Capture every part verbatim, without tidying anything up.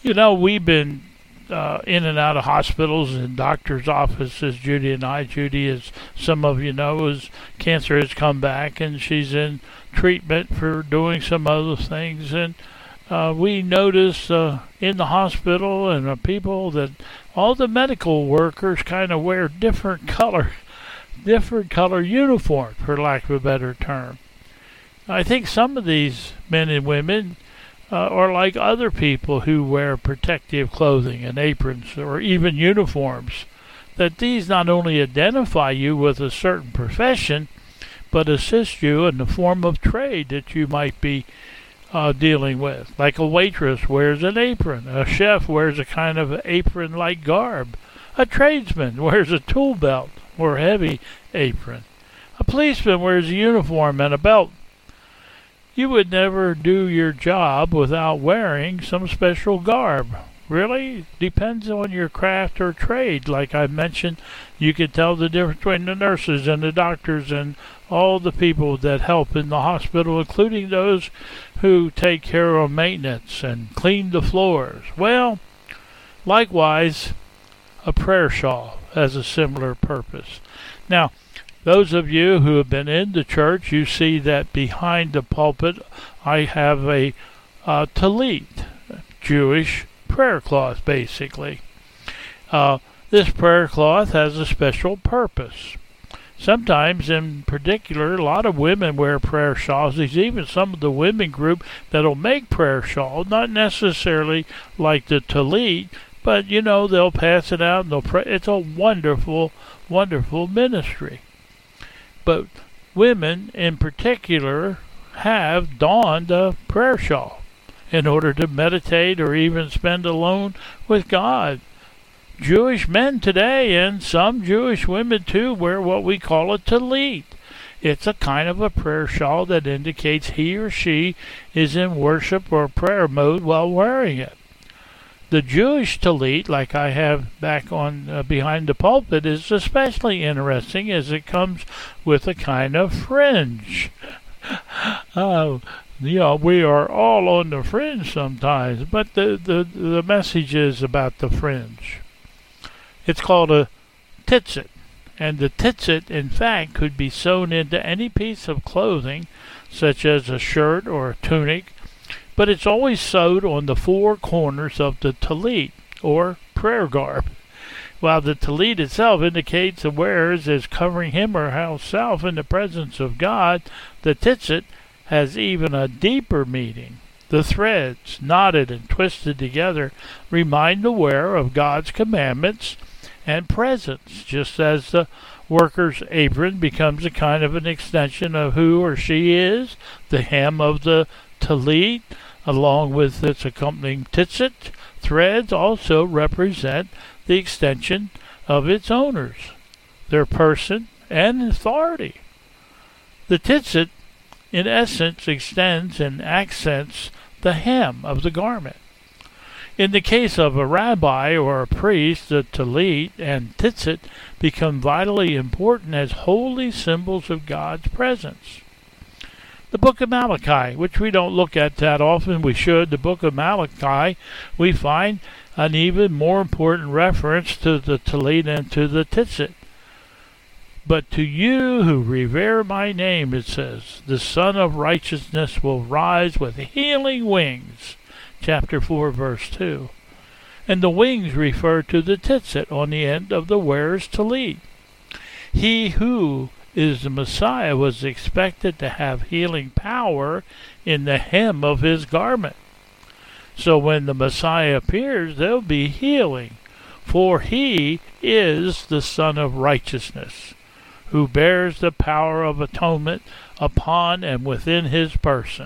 You know, we've been uh, in and out of hospitals and doctors' offices, Judy and I. Judy, as some of you know, is cancer has come back, and she's in treatment for doing some other things. And uh, we notice uh, in the hospital and uh, people that all the medical workers kind of wear different color, different color uniforms, for lack of a better term. I think some of these men and women uh, are like other people who wear protective clothing and aprons or even uniforms, that these not only identify you with a certain profession, but assist you in the form of trade that you might be uh, dealing with. Like a waitress wears an apron, a chef wears a kind of apron-like garb, a tradesman wears a tool belt or heavy apron, a policeman wears a uniform and a belt. You would never do your job without wearing some special garb. Really? Depends on your craft or trade. Like I mentioned, you can tell the difference between the nurses and the doctors and all the people that help in the hospital, including those who take care of maintenance and clean the floors. Well, likewise, a prayer shawl has a similar purpose. Now, those of you who have been in the church, you see that behind the pulpit I have a uh, tallit, Jewish prayer cloth, basically. Uh, this prayer cloth has a special purpose. Sometimes, in particular, a lot of women wear prayer shawls. There's even some of the women group that'll make prayer shawls, not necessarily like the tallit, but, you know, they'll pass it out and they'll pray. It's a wonderful, wonderful ministry. But women in particular have donned a prayer shawl in order to meditate or even spend alone with God. Jewish men today and some Jewish women too wear what we call a tallit. It's a kind of a prayer shawl that indicates he or she is in worship or prayer mode while wearing it. The Jewish tallit, like I have back on uh, behind the pulpit, is especially interesting as it comes with a kind of fringe. uh, you know, we are all on the fringe sometimes, but the, the, the message is about the fringe. It's called a tzitzit, and the tzitzit, in fact, could be sewn into any piece of clothing, such as a shirt or a tunic, but it's always sewed on the four corners of the tallit, or prayer garb. While the tallit itself indicates the wearer is covering him or herself in the presence of God, the tzitzit has even a deeper meaning. The threads, knotted and twisted together, remind the wearer of God's commandments and presence, just as the worker's apron becomes a kind of an extension of who or she is. The hem of the tallit, along with its accompanying tzitzit threads, also represent the extension of its owners, their person and authority. The tzitzit, in essence, extends and accents the hem of the garment. In the case of a rabbi or a priest, the tallit and tzitzit become vitally important as holy symbols of God's presence. The book of Malachi, which we don't look at that often, we should. The book of Malachi, we find an even more important reference to the tallit and to the tzitzit. But to you who revere my name, it says, the Son of Righteousness will rise with healing wings. Chapter four, verse two. And the wings refer to the tzitzit on the end of the wearer's tallit. He who is the Messiah was expected to have healing power in the hem of his garment. So when the Messiah appears, there'll be healing, for he is the Son of Righteousness, who bears the power of atonement upon and within his person.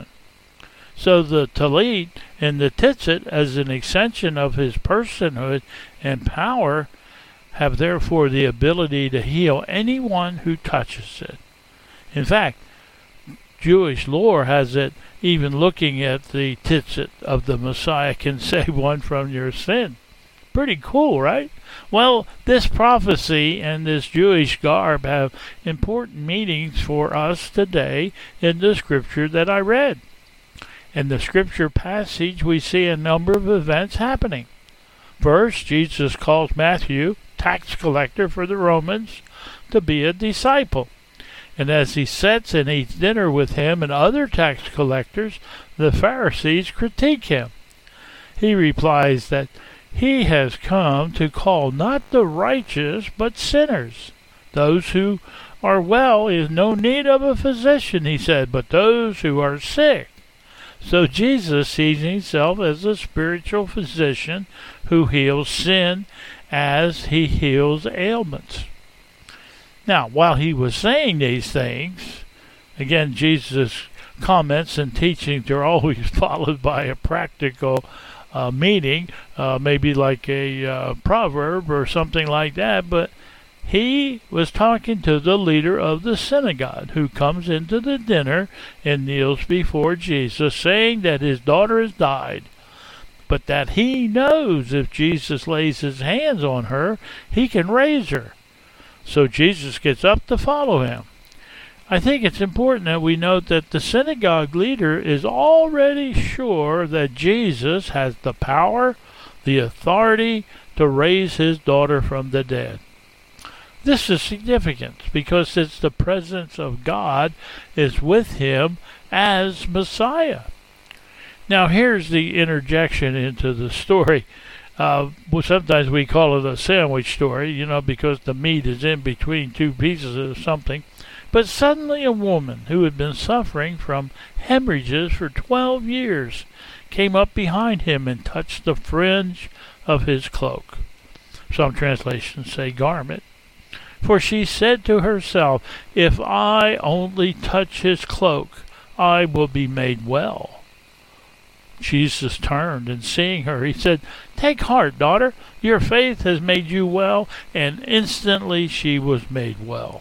So the tallit and the tzitzit, as an extension of his personhood and power, have therefore the ability to heal anyone who touches it. In fact, Jewish lore has it even looking at the tzitzit of the Messiah can save one from your sin. Pretty cool, right? Well, this prophecy and this Jewish garb have important meanings for us today in the scripture that I read. In the scripture passage, we see a number of events happening. First, Jesus calls Matthew, tax collector for the Romans, to be a disciple. And as he sits and eats dinner with him and other tax collectors, the Pharisees critique him. He replies that he has come to call not the righteous, but sinners. Those who are well is no need of a physician, he said, but those who are sick. So Jesus sees himself as a spiritual physician who heals sin as he heals ailments. Now, while he was saying these things, again, Jesus' comments and teachings are always followed by a practical uh, meaning, uh, maybe like a uh, proverb or something like that, but he was talking to the leader of the synagogue who comes into the dinner and kneels before Jesus, saying that his daughter has died, but that he knows if Jesus lays his hands on her, he can raise her. So Jesus gets up to follow him. I think it's important that we note that the synagogue leader is already sure that Jesus has the power, the authority to raise his daughter from the dead. This is significant because it's the presence of God is with him as Messiah. Now here's the interjection into the story. Uh, well, sometimes we call it a sandwich story, you know, because the meat is in between two pieces of something. But suddenly a woman who had been suffering from hemorrhages for twelve years came up behind him and touched the fringe of his cloak. Some translations say garment. For she said to herself, if I only touch his cloak, I will be made well. Jesus turned, and seeing her, he said, take heart, daughter, your faith has made you well. And instantly she was made well.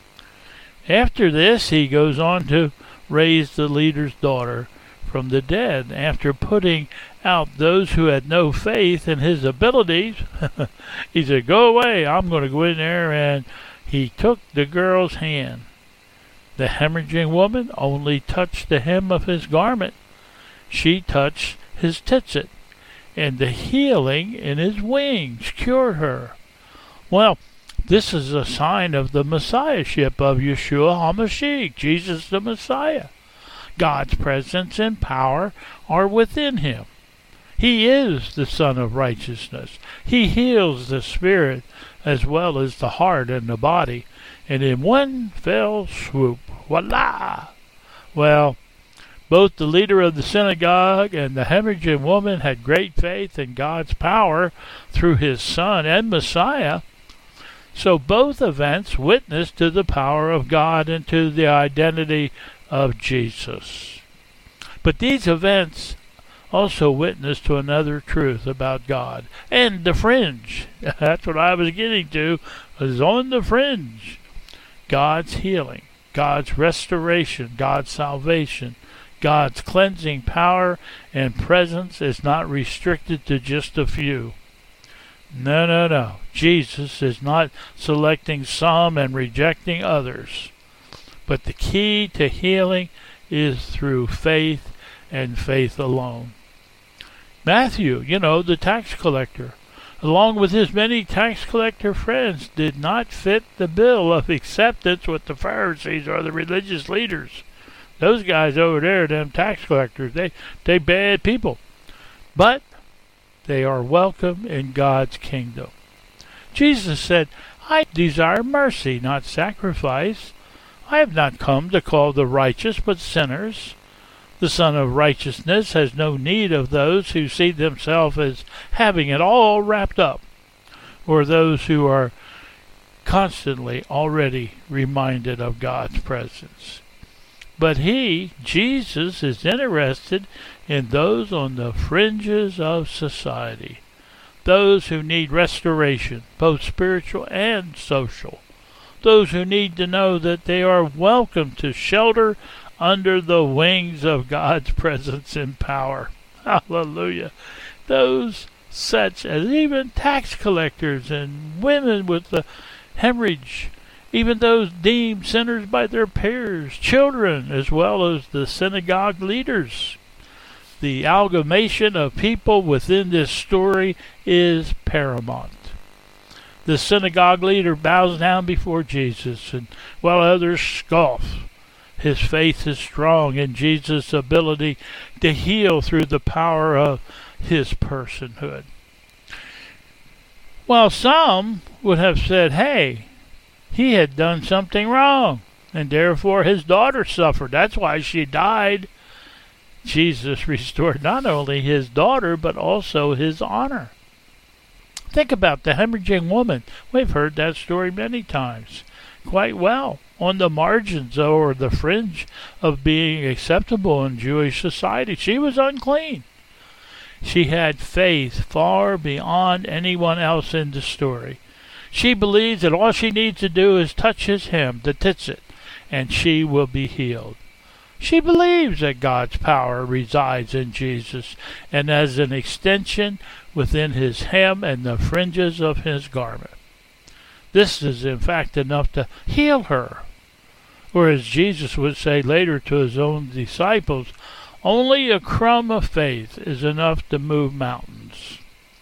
After this, he goes on to raise the leader's daughter from the dead. After putting out those who had no faith in his abilities, he said, go away, I'm going to go in there. And he took the girl's hand. The hemorrhaging woman only touched the hem of his garment. She touched his tzitzit, and the healing in his wings cured her. Well, this is a sign of the Messiahship of Yeshua HaMashiach, Jesus the Messiah. God's presence and power are within him. He is the Son of Righteousness. He heals the spirit as well as the heart and the body. And in one fell swoop, voila! Well, both the leader of the synagogue and the hemorrhaging woman had great faith in God's power through his Son and Messiah. So both events witnessed to the power of God and to the identity of Jesus. But these events also witness to another truth about God. And the fringe, that's what I was getting to, is on the fringe. God's healing, God's restoration, God's salvation, God's cleansing power and presence is not restricted to just a few. No, no, no. Jesus is not selecting some and rejecting others. But the key to healing is through faith and faith alone. Matthew, you know, the tax collector, along with his many tax collector friends, did not fit the bill of acceptance with the Pharisees or the religious leaders. Those guys over there, them tax collectors, they, they bad people. But they are welcome in God's kingdom. Jesus said, I desire mercy, not sacrifice. I have not come to call the righteous, but sinners. The Son of Righteousness has no need of those who see themselves as having it all wrapped up, or those who are constantly already reminded of God's presence. But he, Jesus, is interested in those on the fringes of society, those who need restoration, both spiritual and social, those who need to know that they are welcome to shelter under the wings of God's presence and power. Hallelujah. Those such as even tax collectors and women with the hemorrhage, even those deemed sinners by their peers, children, as well as the synagogue leaders. the amalgamation of people within this story is paramount. The synagogue leader bows down before Jesus, and while others scoff, his faith is strong in Jesus' ability to heal through the power of his personhood. While some would have said, hey, he had done something wrong, and therefore his daughter suffered. That's why she died. Jesus restored not only his daughter, but also his honor. Think about the hemorrhaging woman. We've heard that story many times, quite well, on the margins or the fringe of being acceptable in Jewish society. She was unclean. She had faith far beyond anyone else in the story. She believes that all she needs to do is touch his hem, the tzitzit, and she will be healed. She believes that God's power resides in Jesus, and as an extension within his hem and the fringes of his garment. This is in fact enough to heal her. Or as Jesus would say later to his own disciples, only a crumb of faith is enough to move mountains.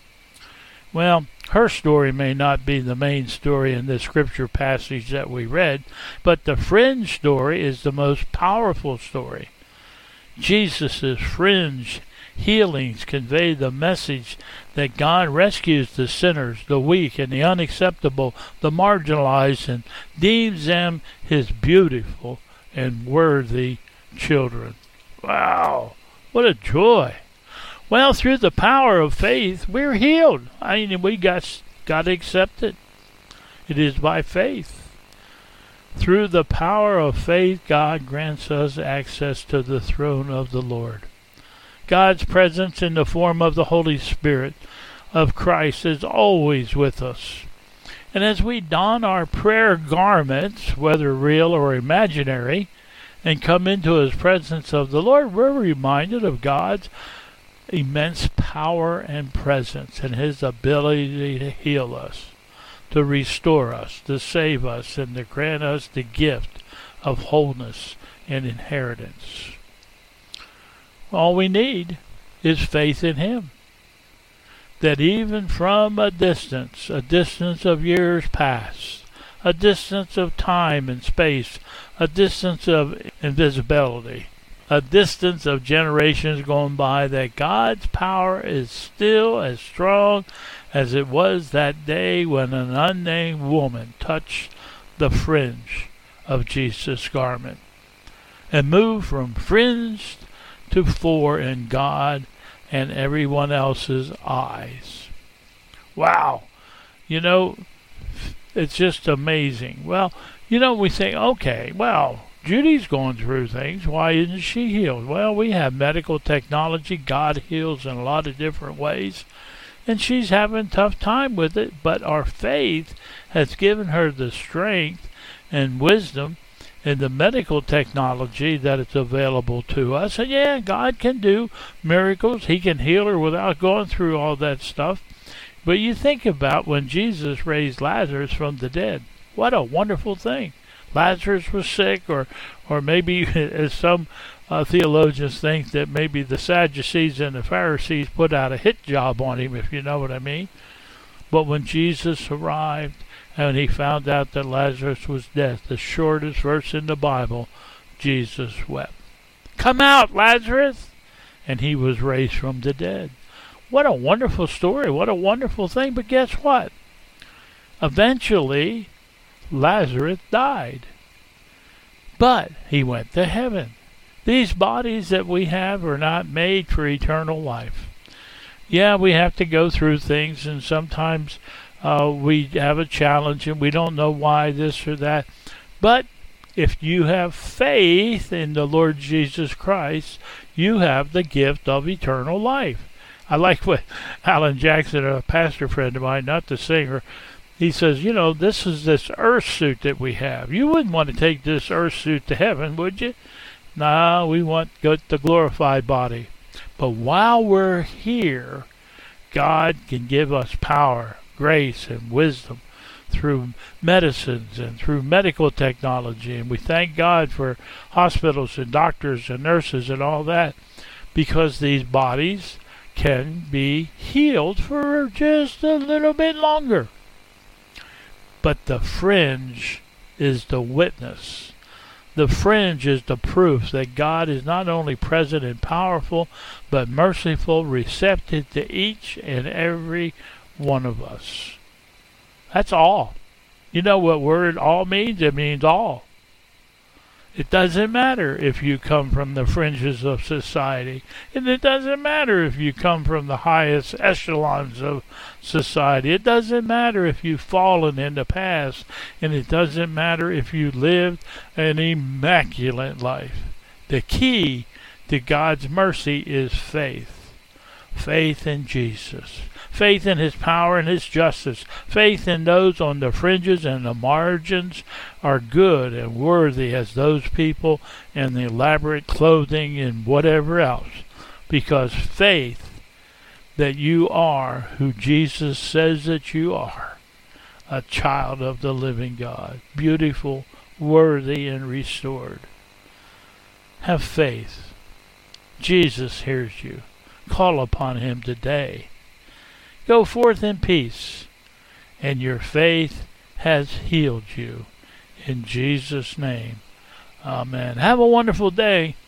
Well, her story may not be the main story in this scripture passage that we read, but the fringe story is the most powerful story. Jesus' fringe healings convey the message that God rescues the sinners, the weak, and the unacceptable, the marginalized, and deems them his beautiful and worthy children. Wow, what a joy. Well, through the power of faith, we're healed. I mean, we got, got to accept it. It is by faith. Through the power of faith, God grants us access to the throne of the Lord. God's presence in the form of the Holy Spirit of Christ is always with us. And as we don our prayer garments, whether real or imaginary, and come into his presence of the Lord, we're reminded of God's immense power and presence and his ability to heal us, to restore us, to save us, and to grant us the gift of wholeness and inheritance. All we need is faith in him. That even from a distance, a distance of years past, a distance of time and space, a distance of invisibility, a distance of generations gone by, that God's power is still as strong as it was that day when an unnamed woman touched the fringe of Jesus' garment and moved from fringed to four in God and everyone else's eyes. Wow. You know, it's just amazing. Well, you know, we think, okay, well, Judy's going through things. Why isn't she healed? Well, we have medical technology. God heals in a lot of different ways. And she's having a tough time with it. But our faith has given her the strength and wisdom and the medical technology that is available to us. And yeah, God can do miracles. He can heal her without going through all that stuff. But you think about when Jesus raised Lazarus from the dead. What a wonderful thing. Lazarus was sick, or or maybe, as some uh, theologians think, that maybe the Sadducees and the Pharisees put out a hit job on him, if you know what I mean. But when Jesus arrived and he found out that Lazarus was dead, the shortest verse in the Bible, Jesus wept. Come out, Lazarus! And he was raised from the dead. What a wonderful story. What a wonderful thing. But guess what? Eventually, Lazarus died. But he went to heaven. These bodies that we have are not made for eternal life. Yeah, we have to go through things, and sometimes uh, we have a challenge and we don't know why this or that. But if you have faith in the Lord Jesus Christ, you have the gift of eternal life. I like what Alan Jackson, a pastor friend of mine, not the singer, he says, you know, this is this earth suit that we have. You wouldn't want to take this earth suit to heaven, would you? No, we want to go to the glorified body. But while we're here, God can give us power, grace, and wisdom through medicines and through medical technology. And we thank God for hospitals and doctors and nurses and all that. because these bodies can be healed for just a little bit longer. But the fringe is the witness. The fringe is the proof that God is not only present and powerful, but merciful, receptive to each and every one of us. That's all. You know what word all means? It means all. It doesn't matter if you come from the fringes of society. And it doesn't matter if you come from the highest echelons of society. It doesn't matter if you've fallen in the past. And it doesn't matter if you lived an immaculate life. The key to God's mercy is faith. Faith in Jesus. Faith in His power and His justice. Faith in those on the fringes and the margins are good and worthy as those people in the elaborate clothing and whatever else. Because faith that you are who Jesus says that you are, a child of the living God, beautiful, worthy, and restored. Have faith. Jesus hears you. Call upon Him today. Go forth in peace, and your faith has healed you. In Jesus' name, amen. Have a wonderful day.